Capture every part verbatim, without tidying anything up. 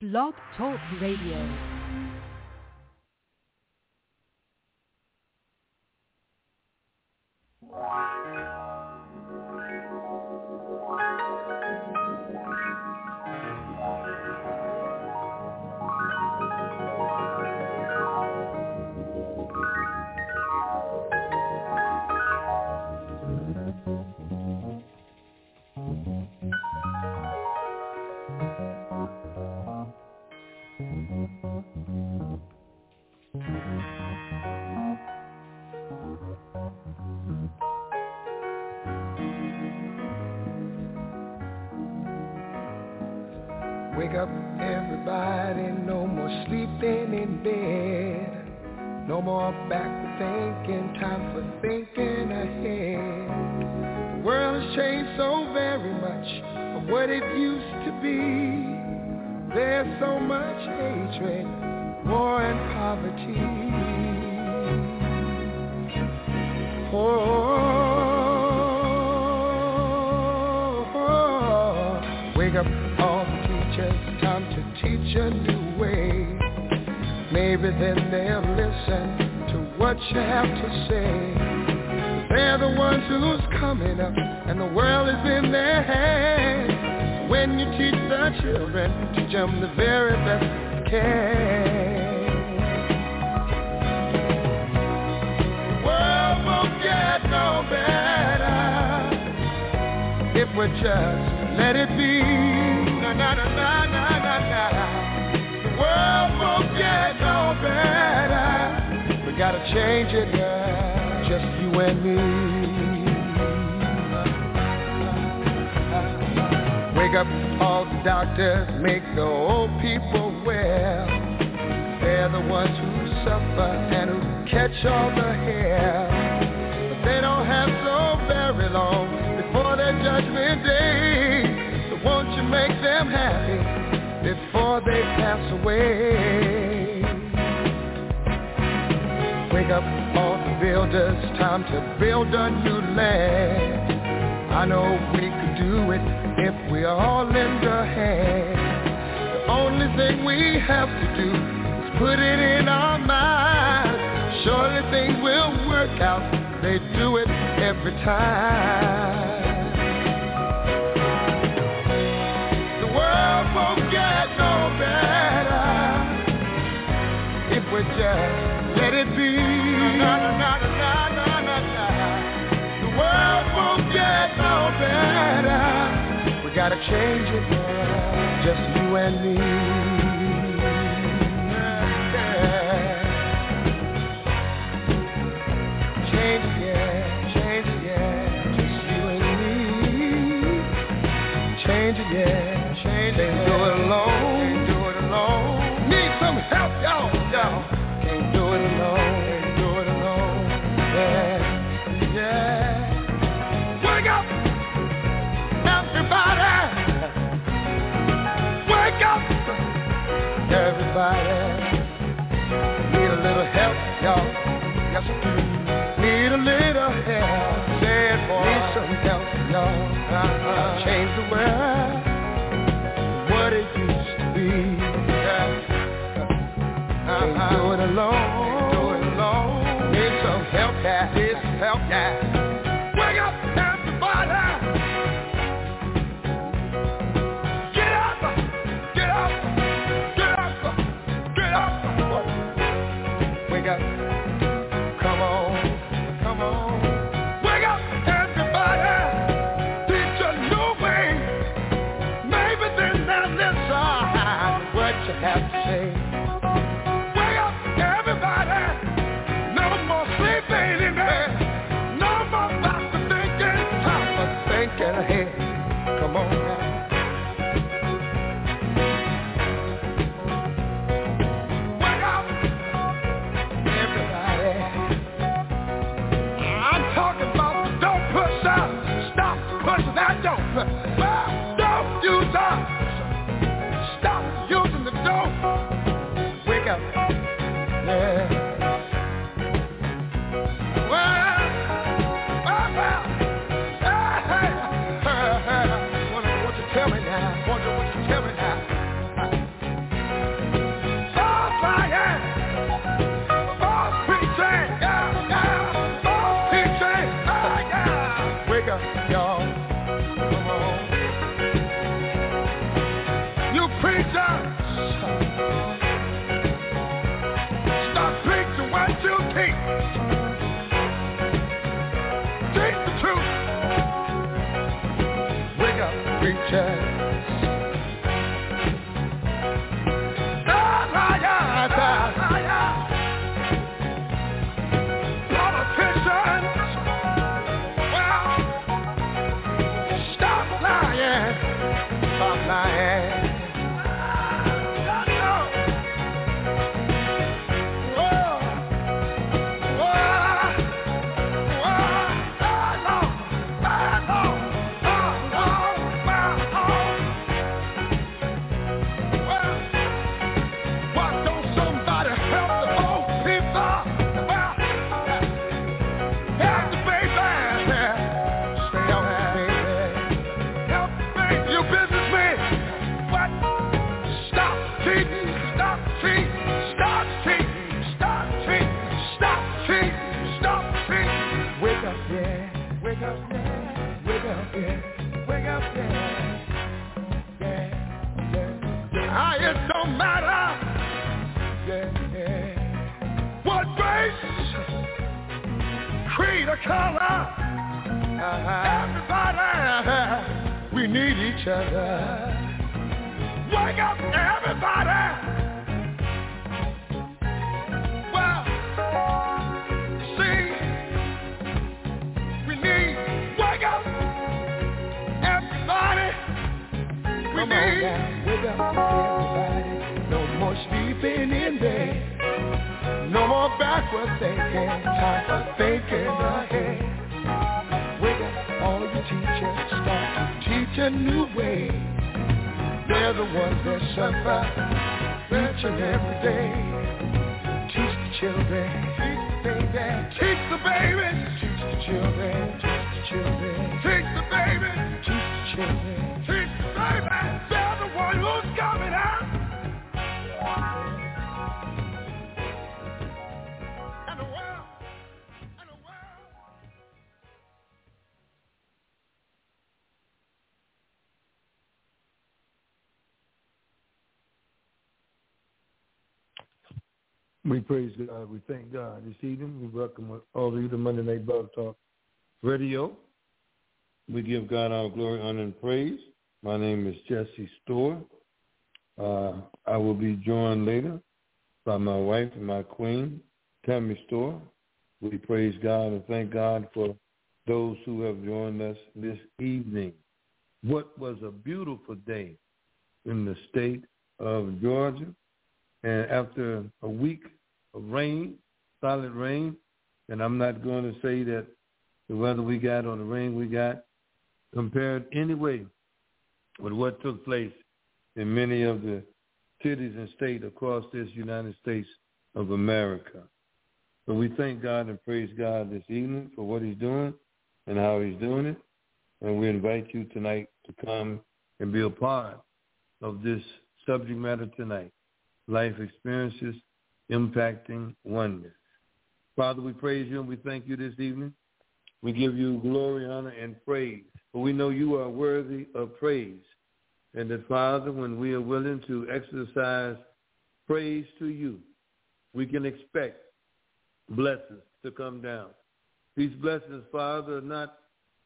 Blog Talk Radio. Wake up, everybody, no more sleeping in bed. No more backward thinking, time for thinking ahead. The world has changed so very much from what it used to be. There's so much hatred, war and poverty. Oh, oh, oh. Wake up, all the teachers, time to teach a new way. Maybe then they'll listen to what you have to say. They're the ones who's coming up, and the world is in their hands. When you teach the children, teach them the very best you can. The world won't get no better if we just let it be. Na na na na na na na. The world won't get no better. We gotta change it, yeah. Just you and me. Wake up, all the doctors, make the old people well. They're the ones who suffer and who catch all the hair. But they don't have so very long before their judgment day. So won't you make them happy before they pass away? Wake up, all the builders, time to build a new land. I know we could do it if we all lend a hand. The only thing we have to do is put it in our minds. Surely things will work out, they do it every time. The world won't get no better if we just let it be. Na, na, na, na, na, na, na. The world won't get no better. We gotta change it, yeah. Just you and me. Yeah. Change it, yeah. Change it, yeah. Just you and me. Change it, yeah. Change it. Can't do it alone. Can't do it alone. Need some help, y'all. Y'all. Can't do it alone. Can't do it alone. Yeah. Yeah. Wake up, everybody. Wake up, everybody. Need a little help, y'all. Yes, need a little help. Say it, boy. Need some help, y'all. Uh-huh. Change the world, what it used to be. Yeah. Uh-huh. Can't do it alone. Can't do it alone. Need some help, yeah. Need some help, yeah. Wake up, everybody. Get up, get up, get up, get up. Wake up, come on, come on. Wake up, everybody. Teach a new way. Maybe then they'll listen what you have to say. Wake up, everybody. No more sleeping in bed. No more about the thinking. Time for thinking ahead. Come on now. Wake up, everybody. I'm talking about the don't push out. Stop pushing that dope. Don't use up. Stop using the dope. preacher. Stop preaching what you teach. Teach the truth. Wake up, preacher. Color, everybody, we need each other. Wake up, everybody. Well, see, we need, wake up, everybody. We Come need, on, wake up, everybody. No more sleeping in bed. No more backward thinking, time for thinking ahead. Wake up, all you teachers, start to teach a new way. They're the ones that suffer each and every day. Teach the children, teach the baby, teach the babies, teach the children, teach the children, teach the babies, teach the children, teach the babies. They're the one who's coming out. We praise God. We thank God this evening. We welcome all of you to Monday Night Blog Talk Radio. We give God our glory, honor, and praise. My name is Jesse Storr. Uh, I will be joined later by my wife and my queen, Tammy Storr. We praise God and thank God for those who have joined us this evening. What was a beautiful day in the state of Georgia. And after a week of rain, solid rain, and I'm not going to say that the weather we got or the rain we got compared anyway with what took place in many of the cities and states across this United States of America. So we thank God and praise God this evening for what he's doing and how he's doing it. And we invite you tonight to come and be a part of this subject matter tonight. Life experiences impacting oneness. Father, we praise you and we thank you this evening. We give you glory, honor, and praise. For we know you are worthy of praise. And that, Father, when we are willing to exercise praise to you, we can expect blessings to come down. These blessings, Father, are not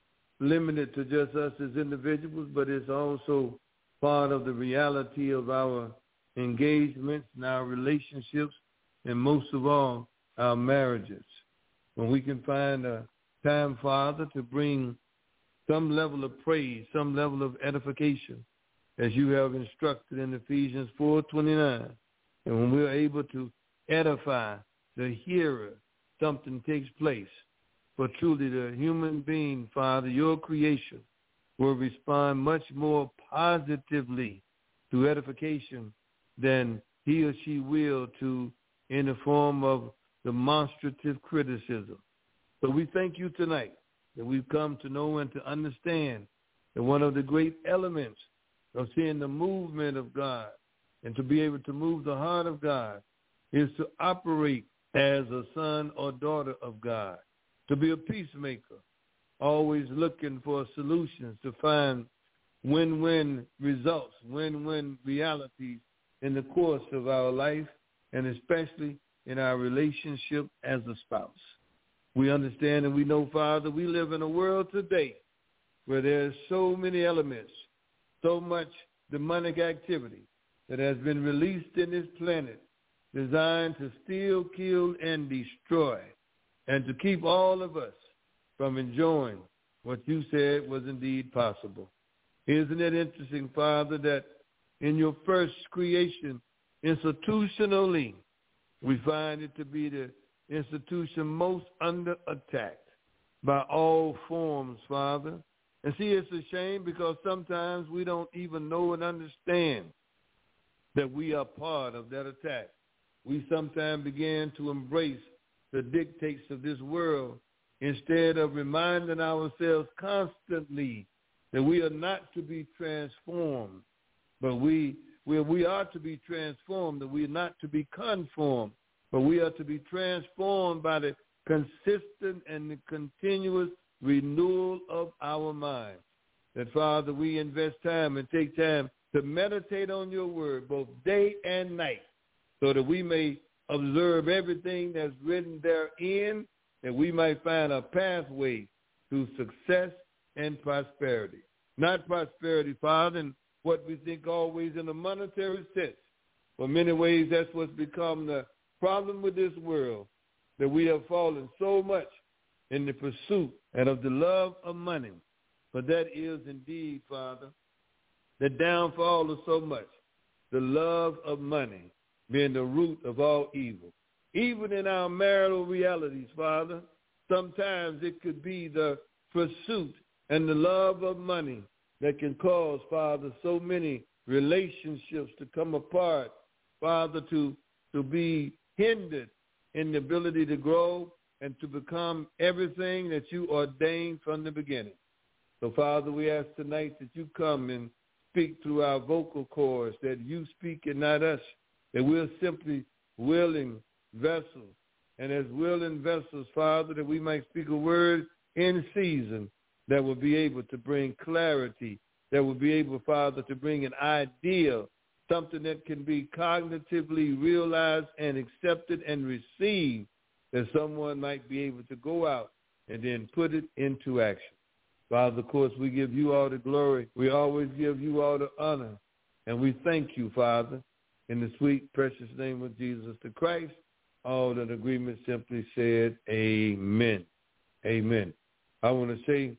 limited to just us as individuals, but it's also part of the reality of our engagements and our relationships, and most of all, our marriages. When we can find a time, Father, to bring some level of praise, some level of edification, as you have instructed in Ephesians four twenty-nine. And when we're able to edify the hearer, something takes place. For truly the human being, Father, your creation, will respond much more positively to edification than he or she will to in the form of demonstrative criticism. So we thank you tonight that we've come to know and to understand that one of the great elements of seeing the movement of God and to be able to move the heart of God is to operate as a son or daughter of God, to be a peacemaker, always looking for solutions to find win-win results, win-win realities in the course of our life, and especially in our relationship as a spouse. We understand and we know, Father, we live in a world today where there's so many elements, so much demonic activity that has been released in this planet designed to steal, kill, and destroy, and to keep all of us from enjoying what you said was indeed possible. Isn't it interesting, Father, that in your first creation, institutionally, we find it to be the institution most under attack by all forms, Father. And see, it's a shame because sometimes we don't even know and understand that we are part of that attack. We sometimes begin to embrace the dictates of this world instead of reminding ourselves constantly that we are not to be transformed, but we we, we are to be transformed, that we are not to be conformed, but we are to be transformed by the consistent and the continuous renewal of our minds. That, Father, we invest time and take time to meditate on your word both day and night so that we may observe everything that's written therein, that we might find a pathway to success and prosperity. Not prosperity, Father, in what we think always in a monetary sense. For many ways, that's what's become the problem with this world, that we have fallen so much in the pursuit and of the love of money. But that is indeed, Father, the downfall of so much, the love of money being the root of all evil. Even in our marital realities, Father, sometimes it could be the pursuit and the love of money that can cause, Father, so many relationships to come apart, Father, to, to be hindered in the ability to grow and to become everything that you ordained from the beginning. So, Father, we ask tonight that you come and speak through our vocal cords, that you speak and not us, that we're simply willing vessels. And as willing vessels, Father, that we might speak a word in season that will be able to bring clarity, that will be able, Father, to bring an idea, something that can be cognitively realized and accepted and received, that someone might be able to go out and then put it into action. Father, of course, we give you all the glory. We always give you all the honor. And we thank you, Father, in the sweet, precious name of Jesus the Christ. All in agreement simply said, amen. Amen. I want to say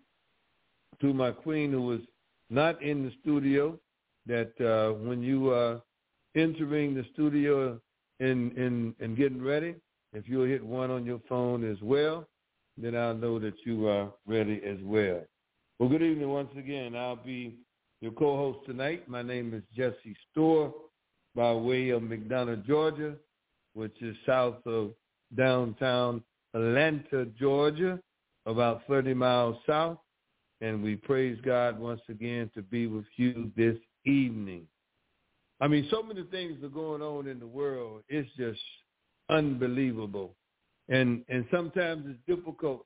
to my queen who was not in the studio that uh, when you are entering the studio and, and, and getting ready, if you'll hit one on your phone as well, then I'll know that you are ready as well. Well, good evening once again. I'll be your co-host tonight. My name is Jesse Storr by way of McDonough, Georgia, which is south of downtown Atlanta, Georgia, about thirty miles south. And we praise God once again to be with you this evening. I mean, so many things are going on in the world. It's just unbelievable. And and sometimes it's difficult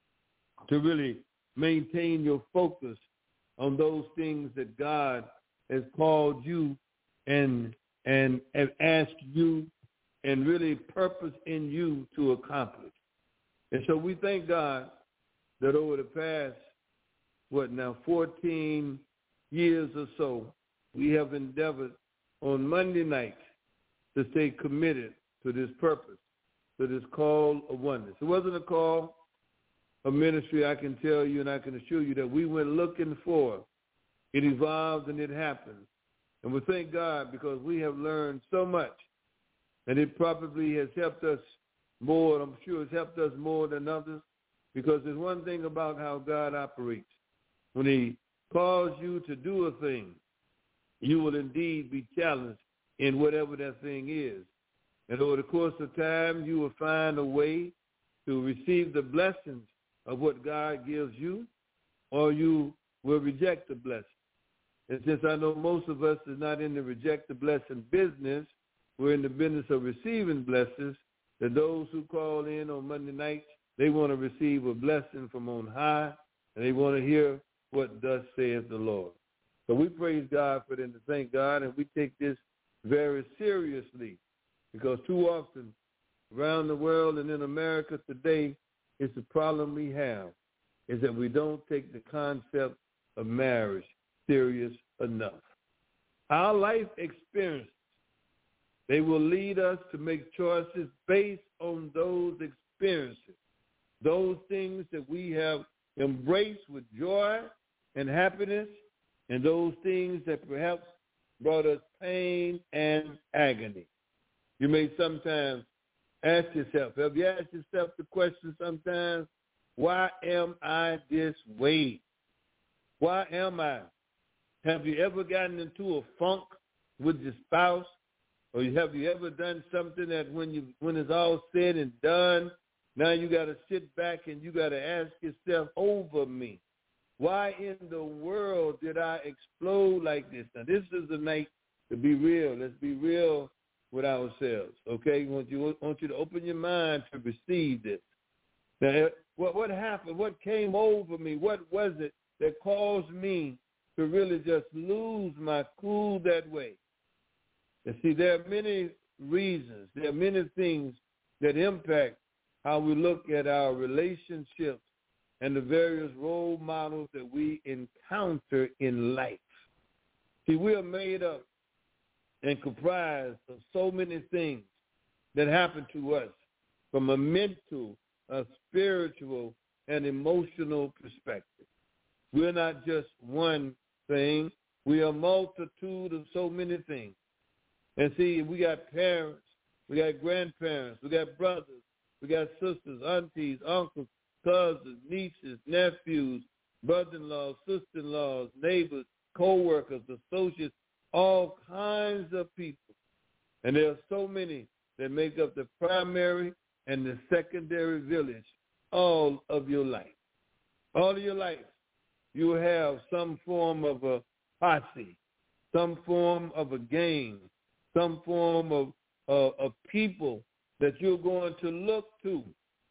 to really maintain your focus on those things that God has called you and and have asked you and really purpose in you to accomplish. And so we thank God that over the past, what now, fourteen years or so, we have endeavored on Monday nights to stay committed to this purpose, to this call of oneness. It wasn't a call of ministry, I can tell you and I can assure you that we went looking for. It evolved and it happened. And we thank God because we have learned so much. And it probably has helped us more, I'm sure it's helped us more than others, because there's one thing about how God operates. When he calls you to do a thing, you will indeed be challenged in whatever that thing is. And over the course of time, you will find a way to receive the blessings of what God gives you, or you will reject the blessing. And since I know most of us is not in the reject the blessing business, we're in the business of receiving blessings, that those who call in on Monday nights, they want to receive a blessing from on high, and they want to hear what thus saith the Lord. So we praise God for them to thank God, and we take this very seriously because too often around the world and in America today, it's the problem we have is that we don't take the concept of marriage serious enough. Our life experiences, they will lead us to make choices based on those experiences, those things that we have embraced with joy and happiness, and those things that perhaps brought us pain and agony. You may sometimes ask yourself, have you asked yourself the question sometimes, why am I this way? Why am I? Have you ever gotten into a funk with your spouse? Or have you ever done something that when you when it's all said and done, now you got to sit back and you got to ask yourself, over me, why in the world did I explode like this? Now, this is the night to be real. Let's be real with ourselves, okay? I want you, I want you to open your mind to receive this. Now, what, what happened? What came over me? What was it that caused me to really just lose my cool that way? And see, there are many reasons. There are many things that impact how we look at our relationships and the various role models that we encounter in life. See, we are made up and comprised of so many things that happen to us from a mental, a spiritual, and emotional perspective. We're not just one thing. We are a multitude of so many things. And see, we got parents, we got grandparents, we got brothers, we got sisters, aunties, uncles, cousins, nieces, nephews, brother-in-laws, sister-in-laws, neighbors, co-workers, associates, all kinds of people. And there are so many that make up the primary and the secondary village all of your life. All of your life, you will have some form of a posse, some form of a gang, some form of, uh, of people that you're going to look to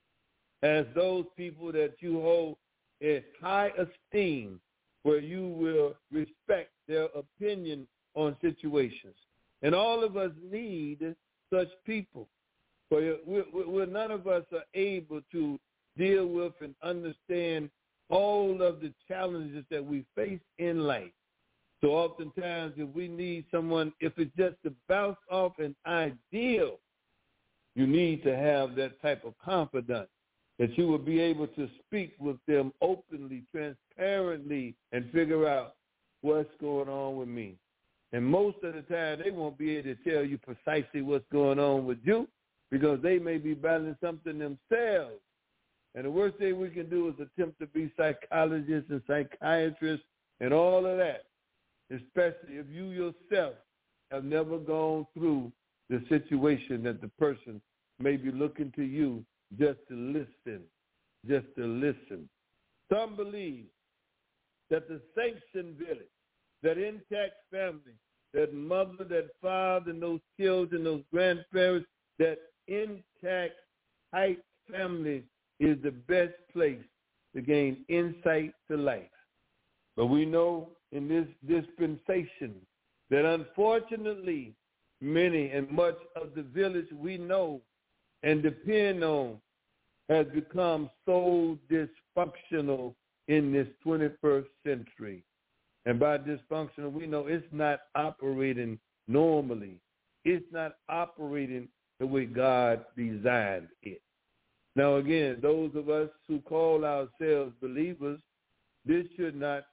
as those people that you hold in high esteem, where you will respect their opinion on situations. And all of us need such people. For we're, we're, none of us are able to deal with and understand all of the challenges that we face in life. So oftentimes, if we need someone, if it's just to bounce off an ideal, you need to have that type of confidence that you will be able to speak with them openly, transparently, and figure out what's going on with me. And most of the time, they won't be able to tell you precisely what's going on with you because they may be battling something themselves. And the worst thing we can do is attempt to be psychologists and psychiatrists and all of that, especially if you yourself have never gone through the situation that the person may be looking to you just to listen, just to listen. Some believe that the sanctioned village, that intact family, that mother, that father, and those children, those grandparents, that intact, tight family is the best place to gain insight to life. But we know in this dispensation that unfortunately many and much of the village we know and depend on has become so dysfunctional in this twenty-first century. And by dysfunctional, we know it's not operating normally. It's not operating the way God designed it. Now, again, those of us who call ourselves believers, this should not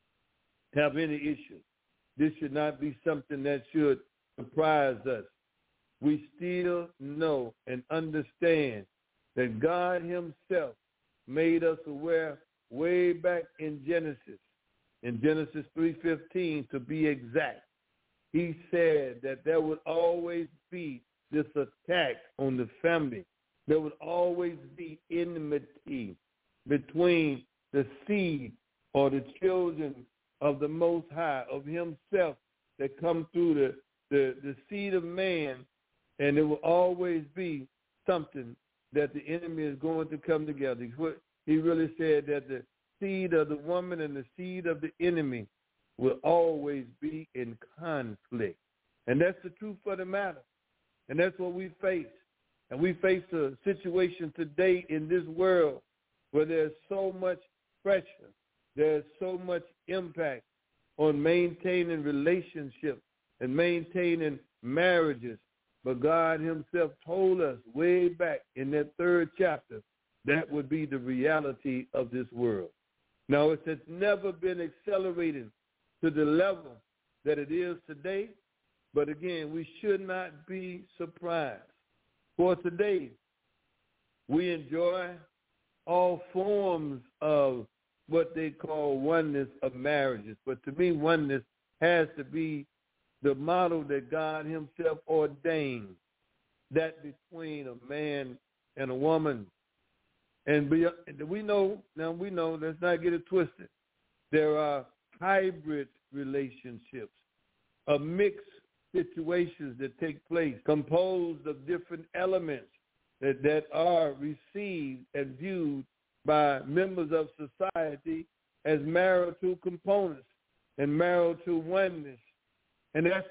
have any issue. This should not be something that should surprise us. We still know and understand that God himself made us aware way back in Genesis, in Genesis three fifteen to be exact. He said that there would always be this attack on the family. There would always be enmity between the seed or the children of the Most High, of himself, that come through the, the, the seed of man, and there will always be something that the enemy is going to come together. He really said that the seed of the woman and the seed of the enemy will always be in conflict. And that's the truth of the matter. And that's what we face. And we face a situation today in this world where there's so much pressure, there's so much impact on maintaining relationships and maintaining marriages. But God himself told us way back in that third chapter that would be the reality of this world. Now, it has never been accelerating to the level that it is today. But again, we should not be surprised. For today, we enjoy all forms of what they call oneness of marriages. But to me, oneness has to be the model that God himself ordained, that between a man and a woman. And we know, now we know, let's not get it twisted, there are hybrid relationships, a mixed situations that take place, composed of different elements that, that are received and viewed by members of society as marital components and marital oneness. And that's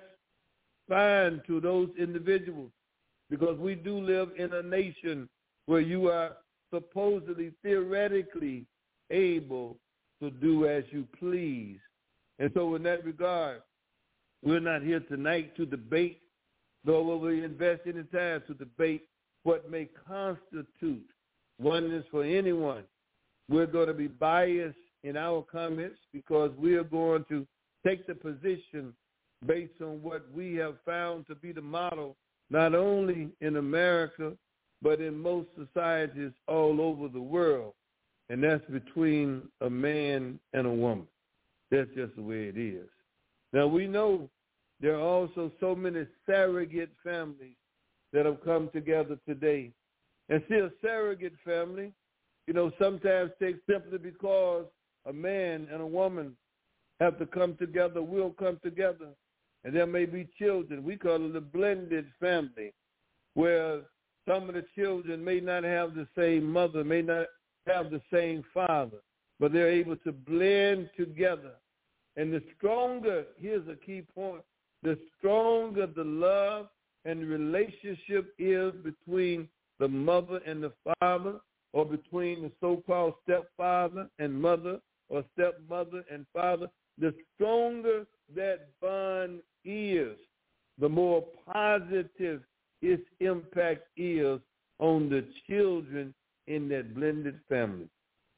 fine to those individuals because we do live in a nation where you are supposedly, theoretically able to do as you please. And so in that regard, we're not here tonight to debate, nor will we invest any time to debate what may constitute oneness for anyone. We're going to be biased in our comments because we are going to take the position based on what we have found to be the model, not only in America, but in most societies all over the world. And that's between a man and a woman. That's just the way it is. Now, we know there are also so many surrogate families that have come together today. And see, a surrogate family, you know, sometimes takes simply because a man and a woman have to come together, will come together, and there may be children. We call it a blended family, where some of the children may not have the same mother, may not have the same father, but they're able to blend together. And the stronger, here's a key point, the stronger the love and the relationship is between the mother and the father, or between the so-called stepfather and mother, or stepmother and father, the stronger that bond is, the more positive its impact is on the children in that blended family.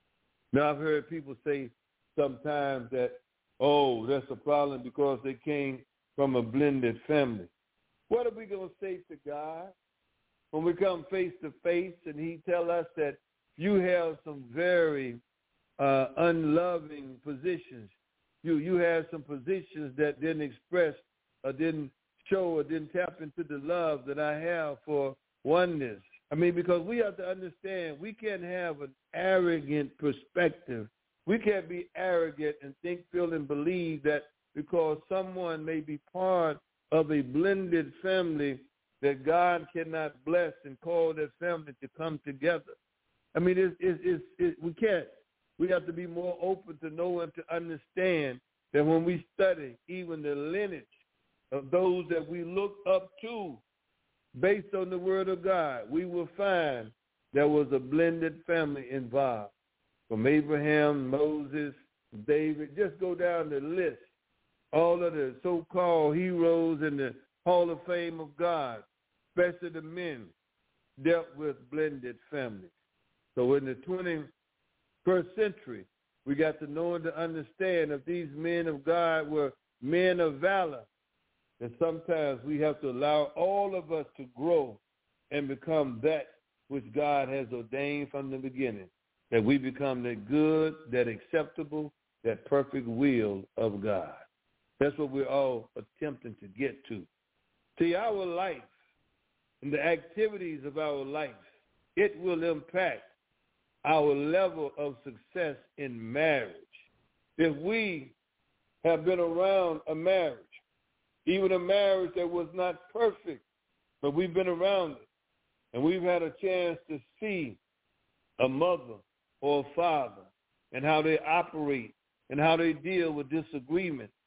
Now, I've heard people say sometimes that, oh, that's a problem because they came from a blended family. What are we going to say to God when we come face to face and he tell us that you have some very uh, unloving positions? You you have some positions that didn't express or didn't show or didn't tap into the love that I have for oneness. I mean, because we have to understand we can't have an arrogant perspective. We can't be arrogant and think, feel, and believe that because someone may be part of a blended family that God cannot bless and call that family to come together. I mean, it's, it's, it's, it's, we can't. We have to be more open to know and to understand that when we study even the lineage of those that we look up to based on the word of God, we will find there was a blended family involved. From Abraham, Moses, David, just go down the list. All of the so-called heroes in the Hall of Fame of God, especially the men, dealt with blended families. So in the twenty-first century, we got to know and to understand if these men of God were men of valor, then sometimes we have to allow all of us to grow and become that which God has ordained from the beginning, that we become that good, that acceptable, that perfect will of God. That's what we're all attempting to get to. See, our life and the activities of our life, it will impact our level of success in marriage. If we have been around a marriage, even a marriage that was not perfect, but we've been around it, and we've had a chance to see a mother or a father and how they operate and how they deal with disagreement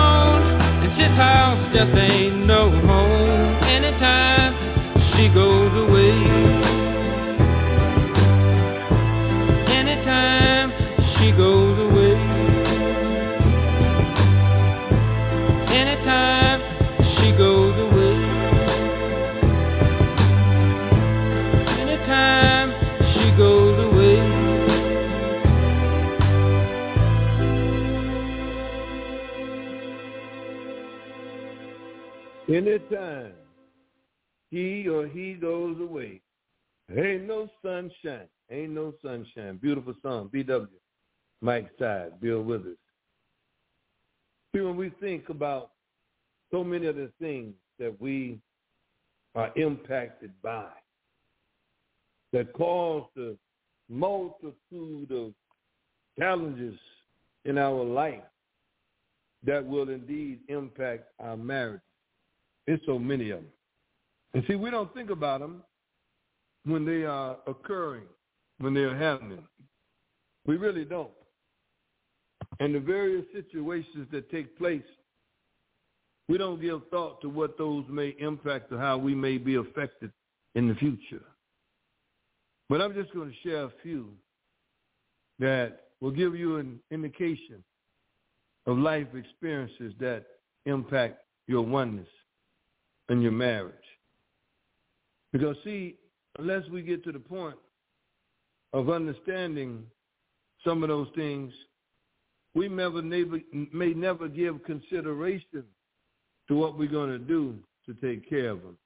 Anytime he or he goes away, ain't no sunshine. Ain't no sunshine. Beautiful song. B W. Mike Side. Bill Withers. See, when we think about so many of the things that we are impacted by, that cause the multitude of challenges in our life that will indeed impact our marriage. There's so many of them. And see, we don't think about them when they are occurring, when they're happening. We really don't. And the various situations that take place, we don't give thought to what those may impact or how we may be affected in the future. But I'm just going to share a few that will give you an indication of life experiences that impact your oneness in your marriage. Because, see, unless we get to the point of understanding some of those things, we never, never, may never give consideration to what we're going to do to take care of them.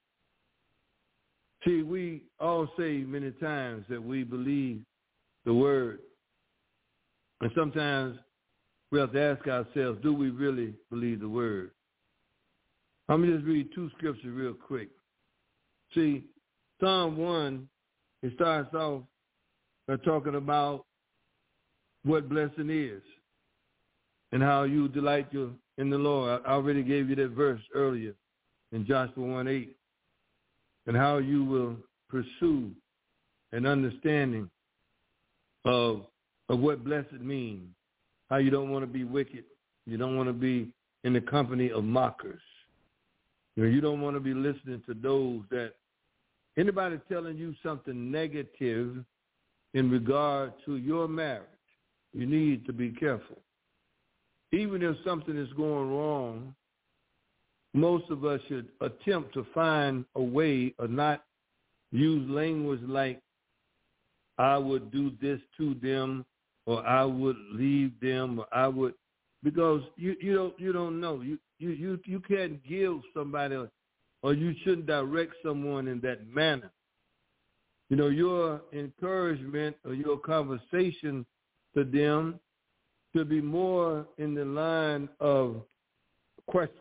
See, we all say many times that we believe the word. And sometimes we have to ask ourselves, do we really believe the word? I'm going to just read two scriptures real quick. See, Psalm one, it starts off by talking about what blessing is and how you delight you in the Lord. I already gave you that verse earlier in Joshua one eight, and how you will pursue an understanding of, of what blessed means, how you don't want to be wicked. You don't want to be in the company of mockers. You know, you don't want to be listening to those that, anybody telling you something negative in regard to your marriage, you need to be careful. Even if something is going wrong, most of us should attempt to find a way or not use language like, I would do this to them, or I would leave them, or I would, because you, you don't you don't know. You, you, you, you can't give somebody, or you shouldn't direct someone in that manner. You know, your encouragement or your conversation to them should be more in the line of questions.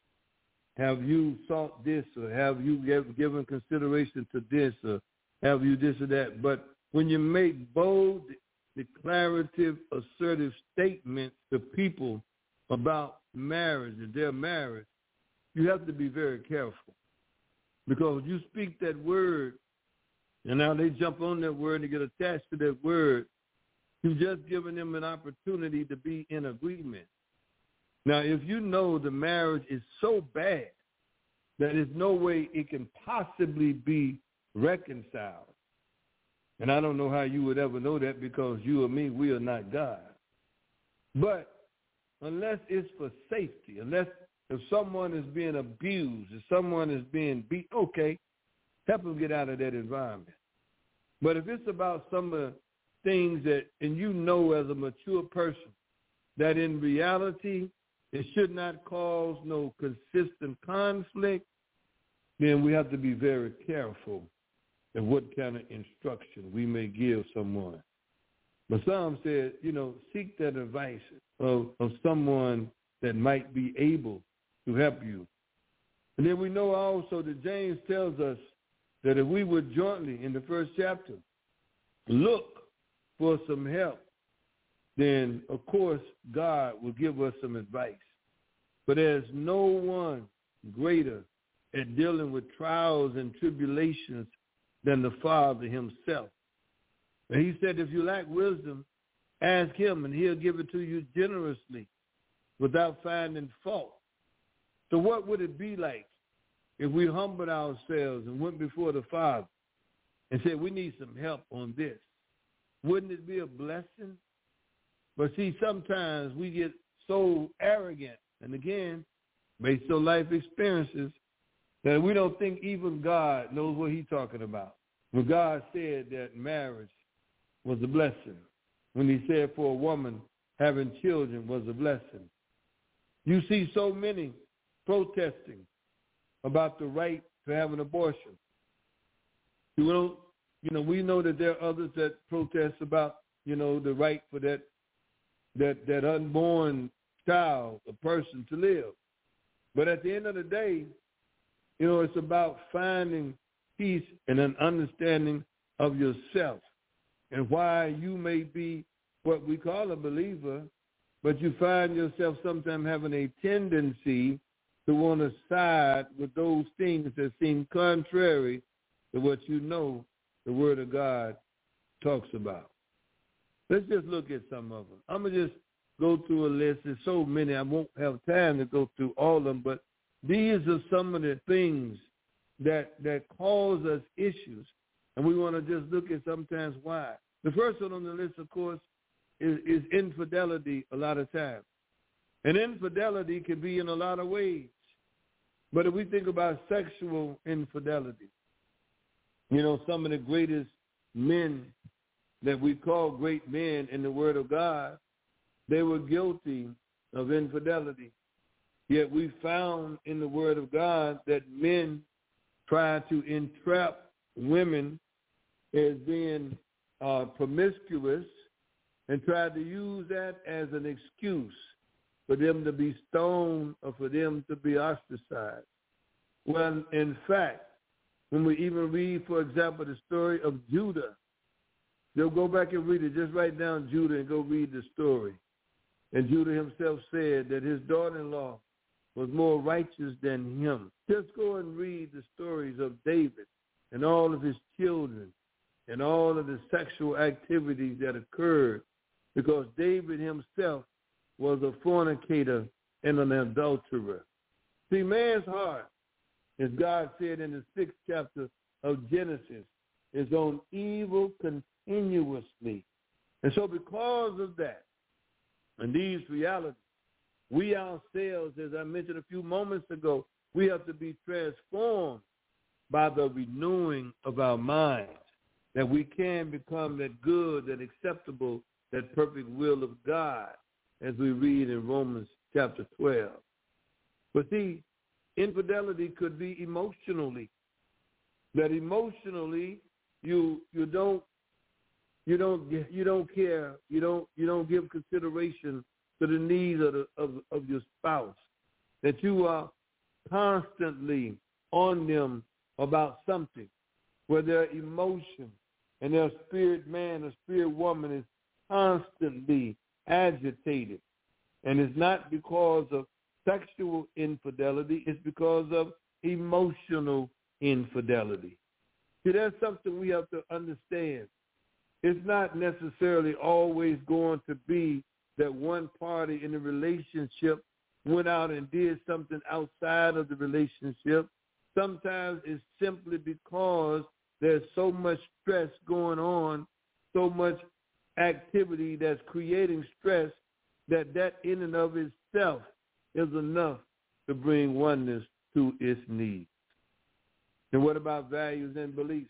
Have you sought this, or have you given consideration to this, or have you this or that? But when you make bold, declarative, assertive statements to people about marriage and their marriage, you have to be very careful. Because you speak that word, and now they jump on that word and get attached to that word, you've just given them an opportunity to be in agreement. Now, if you know the marriage is so bad that there's no way it can possibly be reconciled, and I don't know how you would ever know that, because you or me, we are not God. But unless it's for safety, unless if someone is being abused, if someone is being beat, okay, help them get out of that environment. But if it's about some of the things that, and you know as a mature person, that in reality it should not cause no consistent conflict, then we have to be very careful of what kind of instruction we may give someone. But some said, you know, seek that advice of, of someone that might be able to help you. And then we know also that James tells us that if we would jointly, in the first chapter, look for some help, then, of course, God will give us some advice. But there's no one greater at dealing with trials and tribulations than the Father himself. And he said, if you lack wisdom, ask him, and he'll give it to you generously without finding fault. So what would it be like if we humbled ourselves and went before the Father and said, we need some help on this? Wouldn't it be a blessing? But see, sometimes we get so arrogant, and again, based on life experiences, that we don't think even God knows what he's talking about. When God said that marriage was a blessing, when he said for a woman having children was a blessing. You see so many protesting about the right to have an abortion. You know, you know, we know that there are others that protest about, you know, the right for that that that unborn child, a person, to live. But at the end of the day, you know, it's about finding peace and an understanding of yourself and why you may be what we call a believer, but you find yourself sometimes having a tendency to want to side with those things that seem contrary to what you know the Word of God talks about. Let's just look at some of them. I'm going to just go through a list. There's so many. I won't have time to go through all of them, but these are some of the things that that cause us issues, and we want to just look at sometimes why. The first one on the list, of course, is, is infidelity a lot of times. And infidelity can be in a lot of ways. But if we think about sexual infidelity, you know, some of the greatest men that we call great men in the Word of God, they were guilty of infidelity. Yet we found in the Word of God that men try to entrap women as being uh, promiscuous and try to use that as an excuse for them to be stoned or for them to be ostracized. When, in fact, when we even read, for example, the story of Judah, they'll go back and read it. Just write down Judah and go read the story. And Judah himself said that his daughter-in-law was more righteous than him. Just go and read the stories of David and all of his children and all of the sexual activities that occurred because David himself was a fornicator and an adulterer. See, man's heart, as God said in the sixth chapter of Genesis, is on evil continuously. And so because of that, and these realities, we ourselves, as I mentioned a few moments ago, we have to be transformed by the renewing of our minds, that we can become that good, that acceptable, that perfect will of God, as we read in Romans chapter twelve. But see, infidelity could be emotionally, that emotionally you you don't you don't you don't care, you don't you don't give consideration to the needs of the, of, of your spouse, that you are constantly on them about something, where their emotion and their spirit man or spirit woman is constantly agitated. And it's not because of sexual infidelity, it's because of emotional infidelity. See, that's something we have to understand. It's not necessarily always going to be that one party in the relationship went out and did something outside of the relationship. Sometimes it's simply because there's so much stress going on, so much activity that's creating stress, that that in and of itself is enough to bring oneness to its needs. And what about values and beliefs?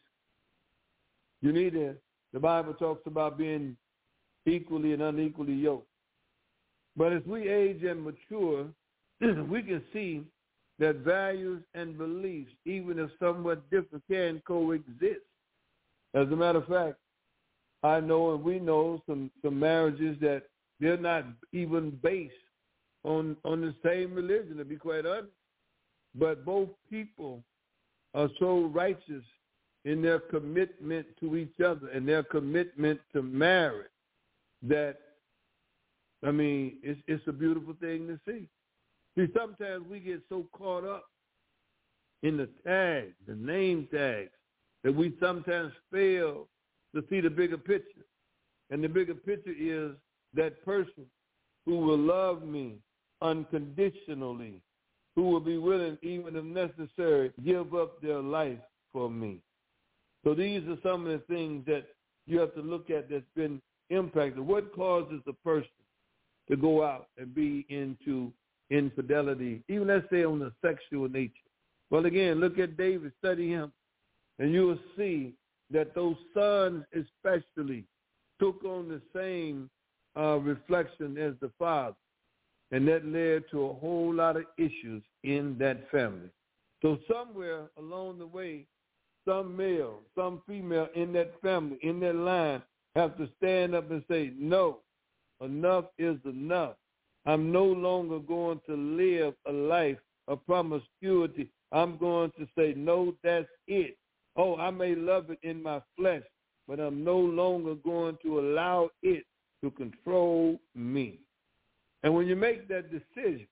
You need it. The Bible talks about being equally and unequally yoked. But as we age and mature, we can see that values and beliefs, even if somewhat different, can coexist. As a matter of fact, I know and we know some, some marriages that they're not even based on, on the same religion, to be quite honest. But both people are so righteous in their commitment to each other and their commitment to marriage that, I mean, it's, it's a beautiful thing to see. See, sometimes we get so caught up in the tags, the name tags, that we sometimes fail to see the bigger picture. And the bigger picture is that person who will love me unconditionally, who will be willing, even if necessary, give up their life for me. So these are some of the things that you have to look at that's been impacted. What causes a person to go out and be into infidelity, even let's say on the sexual nature? Well, again, look at David, study him, and you will see that those sons especially took on the same uh, reflection as the father, and that led to a whole lot of issues in that family. So somewhere along the way, some male, some female in that family, in that line, have to stand up and say, no, enough is enough. I'm no longer going to live a life of promiscuity. I'm going to say, no, that's it. Oh, I may love it in my flesh, but I'm no longer going to allow it to control me. And when you make that decision,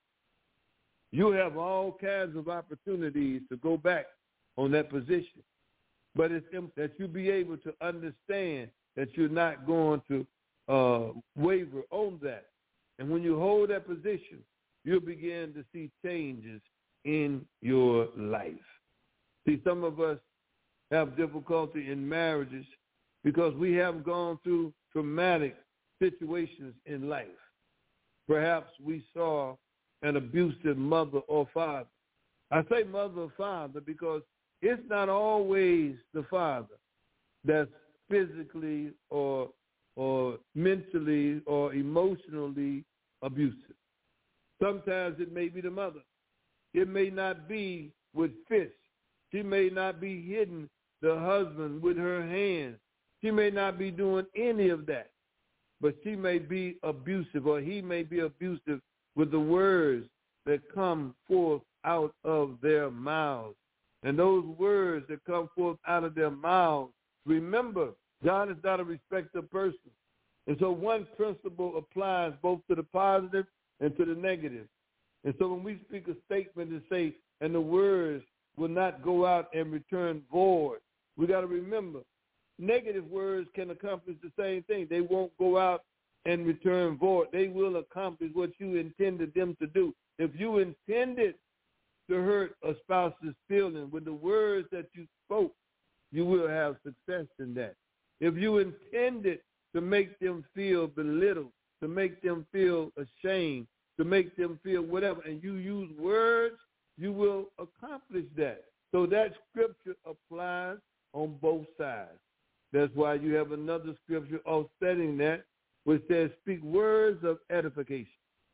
you have all kinds of opportunities to go back on that position. But it's that you be able to understand that you're not going to uh, waver on that. And when you hold that position, you'll begin to see changes in your life. See, some of us have difficulty in marriages because we have gone through traumatic situations in life. Perhaps we saw an abusive mother or father. I say mother or father because it's not always the father that's physically or or mentally or emotionally abusive. Sometimes it may be the mother. It may not be with fists. She may not be hitting the husband with her hands. She may not be doing any of that. But she may be abusive, or he may be abusive with the words that come forth out of their mouths. And those words that come forth out of their mouths, remember, God is not a respecter of persons. And so one principle applies both to the positive and to the negative. And so when we speak a statement and say, and the words will not go out and return void, we got to remember, negative words can accomplish the same thing. They won't go out and return void. They will accomplish what you intended them to do. If you intended to hurt a spouse's feeling with the words that you spoke, you will have success in that. If you intended to make them feel belittled, to make them feel ashamed, to make them feel whatever, and you use words, you will accomplish that. So that scripture applies on both sides. That's why you have another scripture offsetting that, which says, speak words of edification,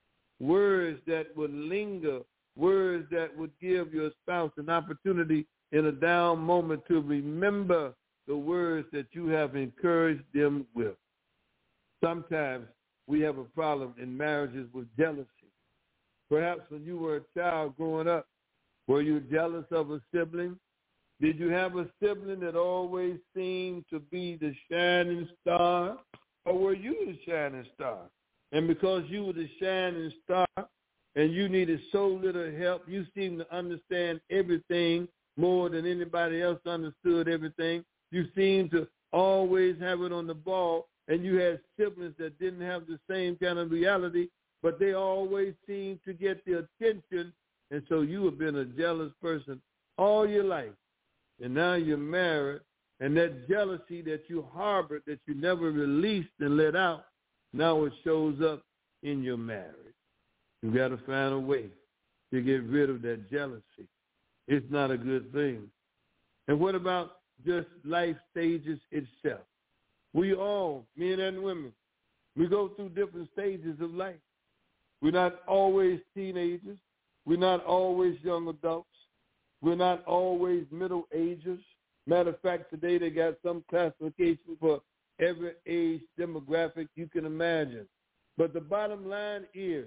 words that would linger, words that would give your spouse an opportunity in a down moment to remember the words that you have encouraged them with. Sometimes we have a problem in marriages with jealousy. Perhaps when you were a child growing up, were you jealous of a sibling? Did you have a sibling that always seemed to be the shining star? Or were you the shining star? And because you were the shining star and you needed so little help, you seemed to understand everything more than anybody else understood everything. You seemed to always have it on the ball, and you had siblings that didn't have the same kind of reality, but they always seemed to get the attention, and so you have been a jealous person all your life. And now you're married, and that jealousy that you harbored, that you never released and let out, now it shows up in your marriage. You've got to find a way to get rid of that jealousy. It's not a good thing. And what about just life stages itself? We all, men and women, we go through different stages of life. We're not always teenagers. We're not always young adults. We're not always middle agers. Matter of fact, today they got some classification for every age demographic you can imagine. But the bottom line is,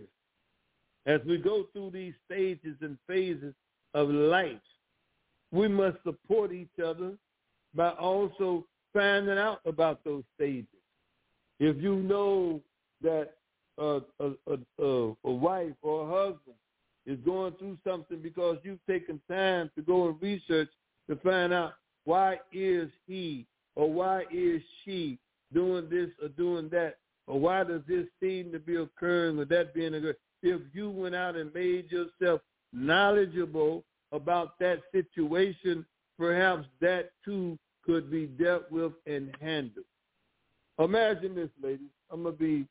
as we go through these stages and phases of life, we must support each other by also finding out about those stages. If you know that a, a, a, a wife or a husband is going through something because you've taken time to go and research to find out why is he or why is she doing this or doing that, or why does this seem to be occurring or that being occurring. If you went out and made yourself knowledgeable about that situation, perhaps that too could be dealt with and handled. Imagine this, ladies. I'm going to be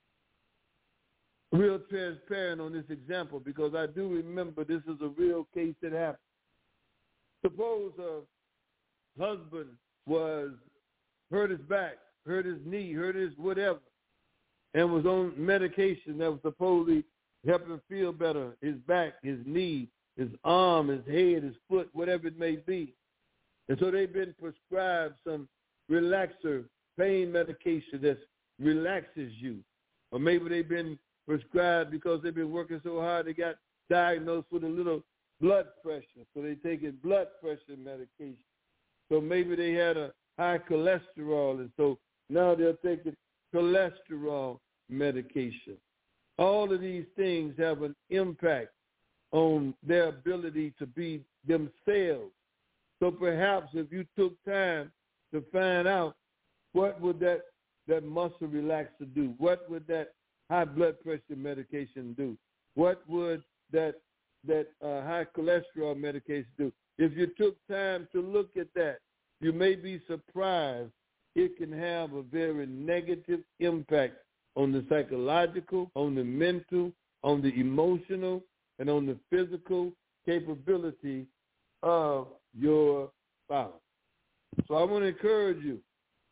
real transparent on this example because I do remember this is a real case that happened. Suppose a husband was hurt his back, hurt his knee, hurt his whatever, and was on medication that was supposedly help him feel better, his back, his knee, his arm, his head, his foot, whatever it may be. And so they've been prescribed some relaxer, pain medication that relaxes you. Or maybe they've been prescribed because they've been working so hard, they got diagnosed with a little blood pressure. So they're taking blood pressure medication. So maybe they had a high cholesterol, and so now they're taking cholesterol medication. All of these things have an impact on their ability to be themselves. So perhaps if you took time to find out what would that, that muscle relaxer do, what would that high blood pressure medication do, what would that that uh, high cholesterol medication do, if you took time to look at that, you may be surprised it can have a very negative impact on the psychological, on the mental, on the emotional, and on the physical capability of your spouse. So I want to encourage you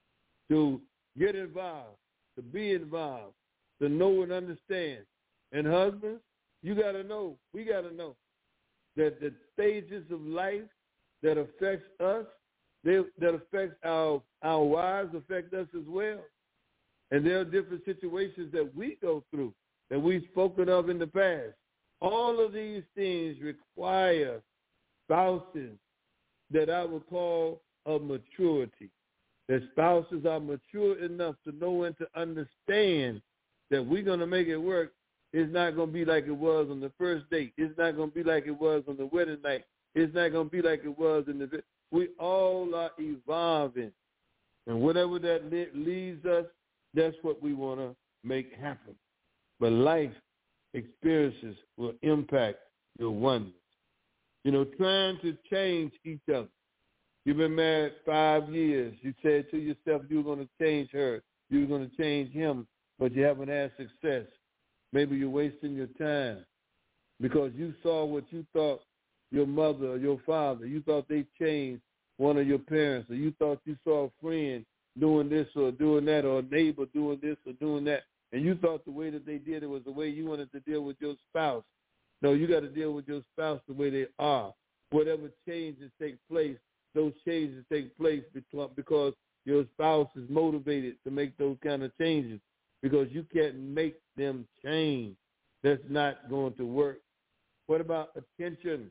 to get involved, to be involved, to know and understand. And husbands, you got to know, we got to know that the stages of life that affects us, they, that affects our, our wives, affect us as well. And there are different situations that we go through that we've spoken of in the past. All of these things require spouses that I would call of maturity, that spouses are mature enough to know and to understand that we're going to make it work. It's not going to be like it was on the first date. It's not going to be like it was on the wedding night. It's not going to be like it was in the – we all are evolving. And whatever that leads us, that's what we want to make happen. But life experiences will impact your oneness. You know, trying to change each other. You've been married five years. You said to yourself you were going to change her. You were going to change him, but you haven't had success. Maybe you're wasting your time because you saw what you thought your mother or your father, you thought they changed one of your parents, or you thought you saw a friend doing this or doing that, or a neighbor doing this or doing that, and you thought the way that they did it was the way you wanted to deal with your spouse. No, you got to deal with your spouse the way they are. Whatever changes take place, those changes take place because your spouse is motivated to make those kind of changes, because you can't make them change. That's not going to work. What about attention?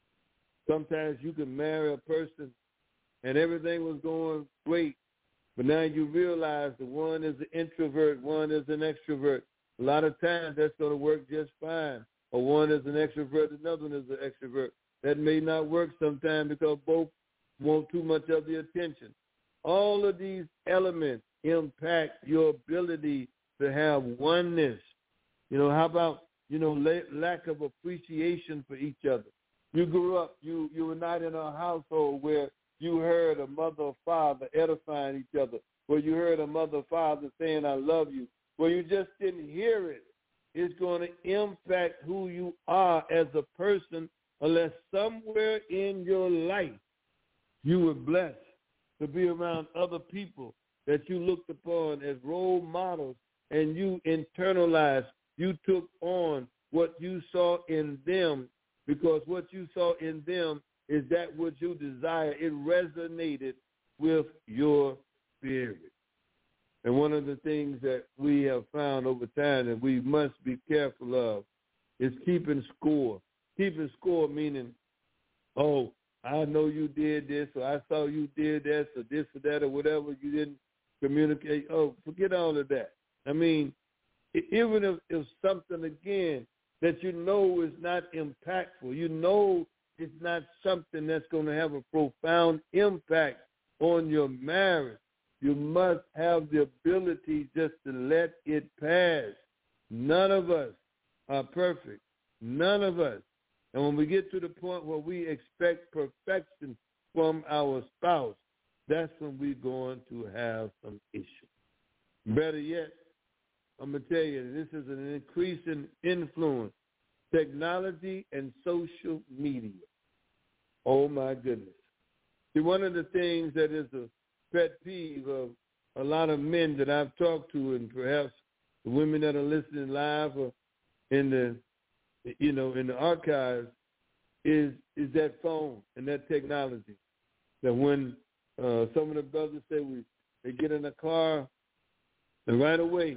Sometimes you can marry a person and everything was going great, but now you realize that one is an introvert, one is an extrovert. A lot of times that's going to work just fine. Or one is an extrovert, another one is an extrovert. That may not work sometimes because both want too much of the attention. All of these elements impact your ability to have oneness. You know, how about, you know, la- lack of appreciation for each other? You grew up, you, you were not in a household where you heard a mother or father edifying each other, where you heard a mother or father saying, I love you, where you just didn't hear it. It's going to impact who you are as a person unless somewhere in your life you were blessed to be around other people that you looked upon as role models, and you internalized, you took on what you saw in them, because what you saw in them is that what you desire. It resonated with your spirit. And one of the things that we have found over time that we must be careful of is keeping score. Keeping score meaning, oh, I know you did this, or I saw you did this, or this or that, or whatever. You didn't communicate. Oh, forget all of that. I mean, even if it's something, again, that you know is not impactful, you know it's not something that's going to have a profound impact on your marriage, you must have the ability just to let it pass. None of us are perfect. None of us. And when we get to the point where we expect perfection from our spouse, that's when we're going to have some issues. Better yet, I'm going to tell you, this is an increasing influence. Technology and social media. Oh, my goodness. See, one of the things that is a pet peeve of a lot of men that I've talked to, and perhaps the women that are listening live or in the, you know, in the archives, is is that phone and that technology. That when uh, some of the brothers say we they get in a car, and right away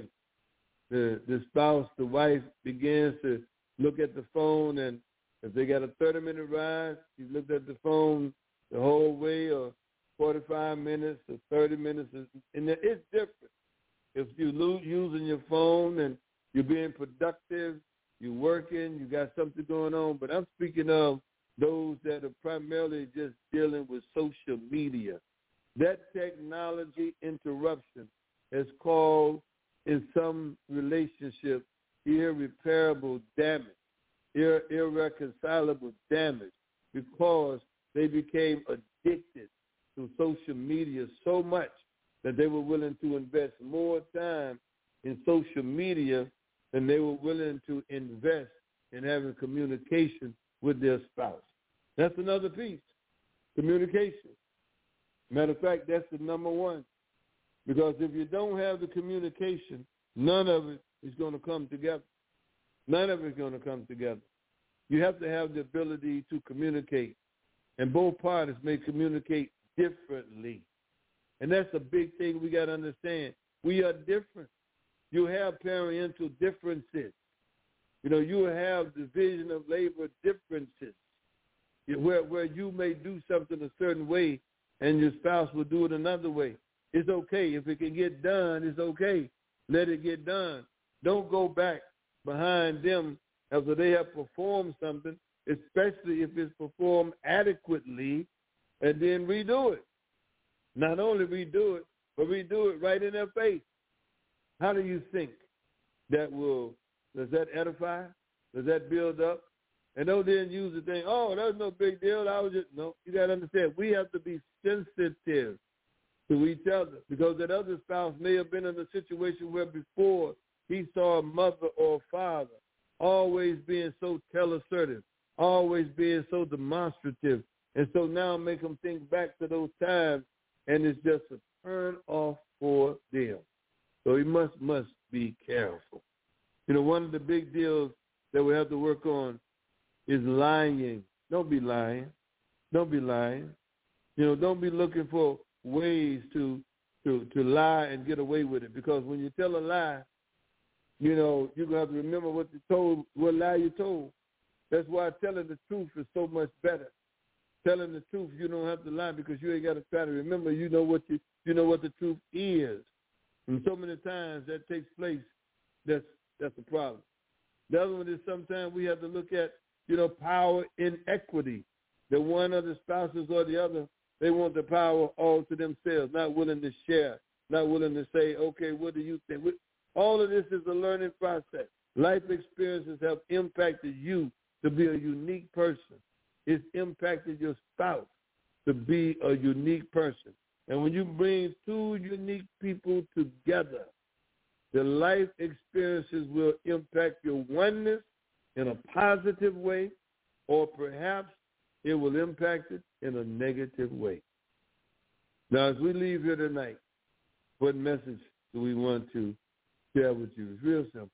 the the spouse, the wife begins to look at the phone, and if they got a thirty-minute ride, you looked at the phone the whole way, or forty-five minutes or thirty minutes, and it's different. If you're using your phone and you're being productive, you're working, you got something going on, but I'm speaking of those that are primarily just dealing with social media. That technology interruption has caused, in some relationships, irreparable damage, ir- irreconcilable damage, because they became addicted to social media so much that they were willing to invest more time in social media than they were willing to invest in having communication with their spouse. That's another piece, communication. Matter of fact, that's the number one. Because if you don't have the communication, none of it is going to come together. None of it is going to come together. You have to have the ability to communicate, and both parties may communicate differently. And that's a big thing we got to understand. We are different. You have parental differences. You know, you have division of labor differences, where where you may do something a certain way and your spouse will do it another way. It's okay. If it can get done, it's okay. Let it get done. Don't go back behind them after they have performed something, especially if it's performed adequately, and then redo it. Not only redo it, but redo it right in their face. How do you think that will, does that edify? Does that build up? And don't then use the thing, oh, that's no big deal. I was just, no, you got to understand, we have to be sensitive to each other, because that other spouse may have been in a situation where before he saw a mother or a father always being so tell-assertive, always being so demonstrative, and so now make them think back to those times, and it's just a turn off for them. So he must, must be careful. You know, one of the big deals that we have to work on is lying. Don't be lying. Don't be lying. You know, don't be looking for ways to to to lie and get away with it, because when you tell a lie, you know, you're going to have to remember what you told, what lie you told. That's why telling the truth is so much better. Telling the truth, you don't have to lie, because you ain't got to try to remember. You know what you you know what the truth is. And so many times that takes place, that's that's a problem. The other one is sometimes we have to look at, you know, power inequity. The one of the spouses or the other, they want the power all to themselves, not willing to share, not willing to say, okay, what do you think? All of this is a learning process. Life experiences have impacted you to be a unique person. It's impacted your spouse to be a unique person. And when you bring two unique people together, the life experiences will impact your oneness in a positive way, or perhaps it will impact it in a negative way. Now, as we leave here tonight, what message do we want to share with you? It's real simple.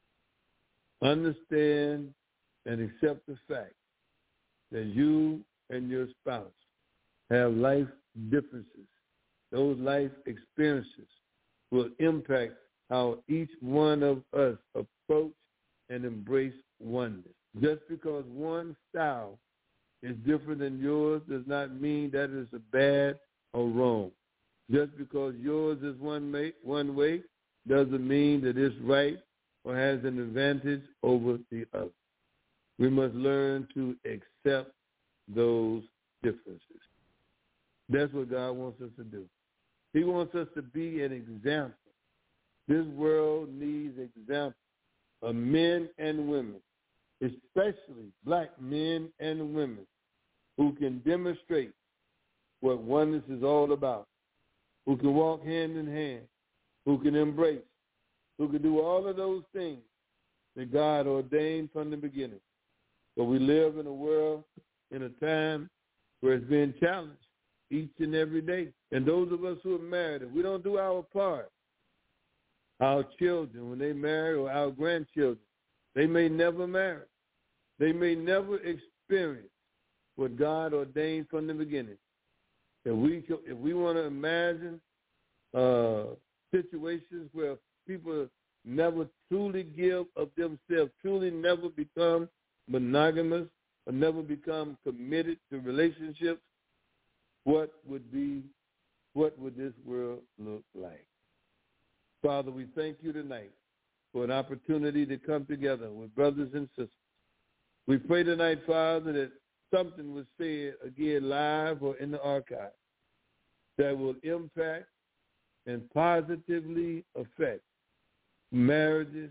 Understand and accept the fact that you and your spouse have life differences. Those life experiences will impact how each one of us approach and embrace oneness. Just because one style is different than yours does not mean that it's a bad or wrong. Just because yours is one way, one way doesn't mean that it's right or has an advantage over the other. We must learn to accept those differences. That's what God wants us to do. He wants us to be an example. This world needs examples of men and women, especially black men and women, who can demonstrate what oneness is all about, who can walk hand in hand, who can embrace, who can do all of those things that God ordained from the beginning. But we live in a world, in a time where it's being challenged each and every day. And those of us who are married, if we don't do our part, our children, when they marry, or our grandchildren, they may never marry. They may never experience what God ordained from the beginning. If we, if we want to imagine uh, situations where people never truly give of themselves, truly never become monogamous, or never become committed to relationships, what would be, what would this world look like? Father, we thank you tonight for an opportunity to come together with brothers and sisters. We pray tonight, Father, that something was said again live or in the archive that will impact and positively affect marriages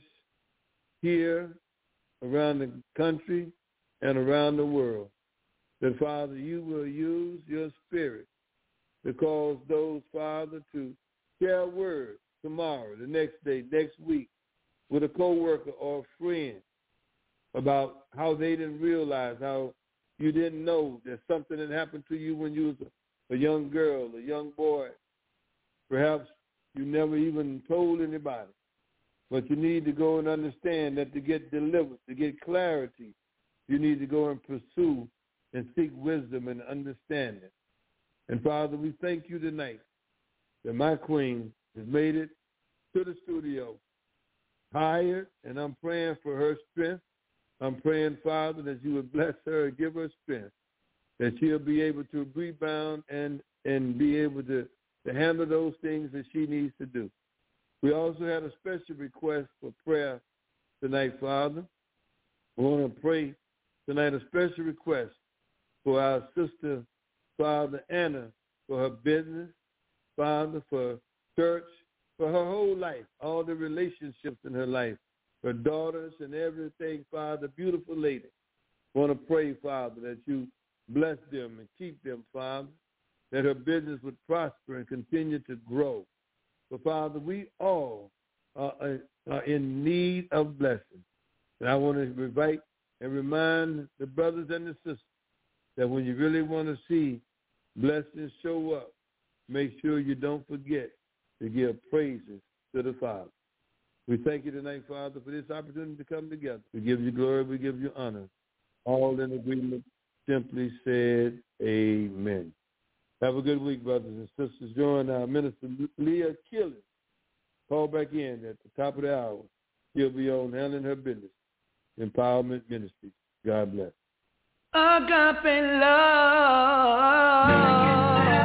here, around the country, and around the world. That, Father, you will use your spirit to cause those, Father, to share a word tomorrow, the next day, next week, with a coworker or a friend about how they didn't realize, how you didn't know that something had happened to you when you was a, a young girl, a young boy. Perhaps you never even told anybody. But you need to go and understand that to get delivered, to get clarity, you need to go and pursue and seek wisdom and understanding. And, Father, we thank you tonight that my queen has made it to the studio, hired, and I'm praying for her strength. I'm praying, Father, that you would bless her and give her strength, that she'll be able to rebound and, and be able to, to handle those things that she needs to do. We also had a special request for prayer tonight, Father. We want to pray tonight a special request for our sister, Father Anna, for her business, Father, for church, for her whole life, all the relationships in her life, her daughters and everything, Father, beautiful lady. I want to pray, Father, that you bless them and keep them, Father, that her business would prosper and continue to grow. But, Father, we all are, are in need of blessing. And I want to invite and remind the brothers and the sisters that when you really want to see blessings show up, make sure you don't forget to give praises to the Father. We thank you tonight, Father, for this opportunity to come together. We give you glory, we give you honor. All in agreement, simply said, amen. Have a good week, brothers and sisters. Join our Minister Leah Killen. Call back in at the top of the hour. She'll be on Handling Her Business, Empowerment Ministries. God bless. Agape love.